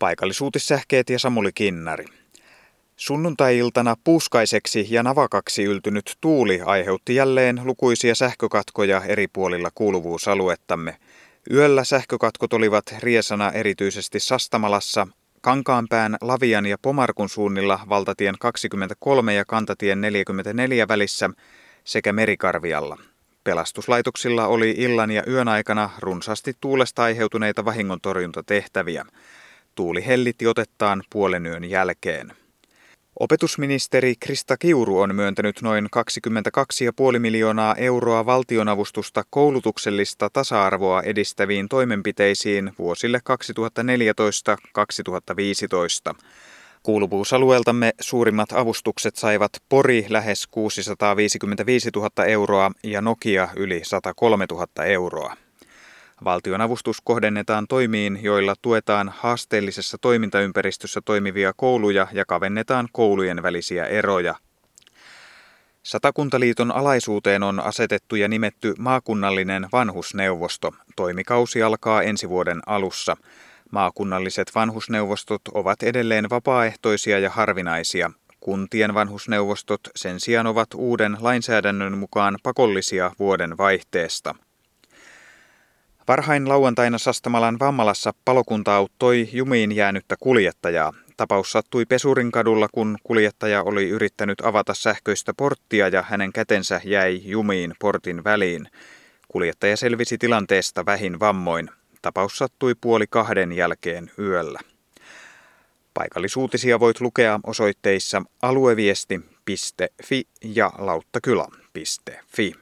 Paikallisuutissähkeet ja Samuli Kinnari. Sunnuntai-iltana puuskaiseksi ja navakaksi yltynyt tuuli aiheutti jälleen lukuisia sähkökatkoja eri puolilla kuuluvuusaluettamme. Yöllä sähkökatkot olivat riesana erityisesti Sastamalassa, Kankaanpään, Lavian ja Pomarkun suunnilla valtatien 23 ja kantatien 44 välissä sekä Merikarvialla. Pelastuslaitoksilla oli illan ja yön aikana runsaasti tuulesta aiheutuneita vahingontorjuntatehtäviä. Tuuli hellitti otettaan puolenyön jälkeen. Opetusministeri Krista Kiuru on myöntänyt noin 22,5 miljoonaa euroa valtionavustusta koulutuksellista tasa-arvoa edistäviin toimenpiteisiin vuosille 2014-2015. Kuuluvuusalueeltamme suurimmat avustukset saivat Pori lähes 655 000 euroa ja Nokia yli 103 000 euroa. Valtionavustus kohdennetaan toimiin, joilla tuetaan haasteellisessa toimintaympäristössä toimivia kouluja ja kavennetaan koulujen välisiä eroja. Satakuntaliiton alaisuuteen on asetettu ja nimetty maakunnallinen vanhusneuvosto. Toimikausi alkaa ensi vuoden alussa. Maakunnalliset vanhusneuvostot ovat edelleen vapaaehtoisia ja harvinaisia. Kuntien vanhusneuvostot sen sijaan ovat uuden lainsäädännön mukaan pakollisia vuoden vaihteesta. Varhain lauantaina Sastamalan Vammalassa palokunta auttoi jumiin jäänyttä kuljettajaa. Tapaus sattui Pesurinkadulla, kun kuljettaja oli yrittänyt avata sähköistä porttia ja hänen kätensä jäi jumiin portin väliin. Kuljettaja selvisi tilanteesta vähin vammoin. Tapaus sattui 1:30 jälkeen yöllä. Paikallisuutisia voit lukea osoitteissa alueviesti.fi ja lauttakylä.fi.